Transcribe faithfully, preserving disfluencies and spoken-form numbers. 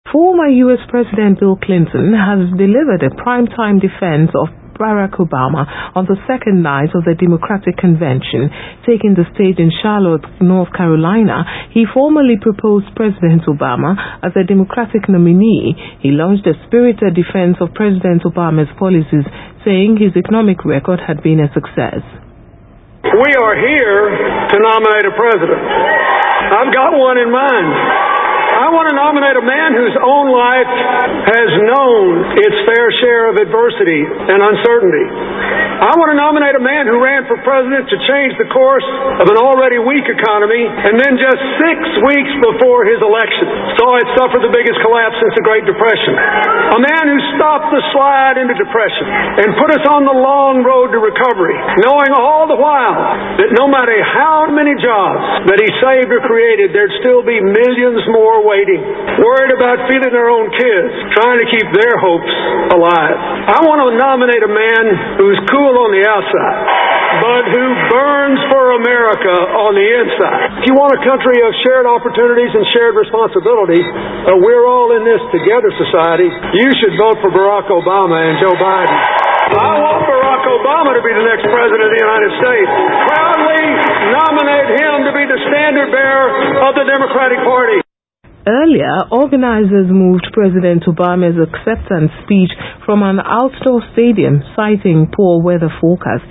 Former U S President Bill Clinton has delivered a primetime defense of Barack Obama on the second night of the Democratic Convention. Taking the stage in Charlotte, North Carolina, he formally proposed President Obama as a Democratic nominee. He launched a spirited defense of President Obama's policies, saying his economic record had been a success. We are here to nominate a president. I've got one in mind. I want to nominate a man whose own life has known its fair share of adversity and uncertainty. I want to nominate a man who ran for president to change the course of an already weak economy, and then just six weeks before his election saw it suffer the biggest collapse since the Great Depression. A man who stopped the slide into depression and put us on the long road to recovery, knowing all the while that no matter how many jobs that he saved or created, there'd still be millions more waiting, worried about feeding their own kids, trying to keep their hopes alive. I want to nominate a man who's cool on the outside, but who burns for America on the inside. If you want a country of shared opportunities and shared responsibility, uh, we're all in this together society, you should vote for Barack Obama and Joe Biden. I want Barack Obama to be the next president of the United States. Proudly nominate him to be the standard bearer of the Democratic Party. Earlier, organizers moved President Obama's acceptance speech from an outdoor stadium, citing poor weather forecast.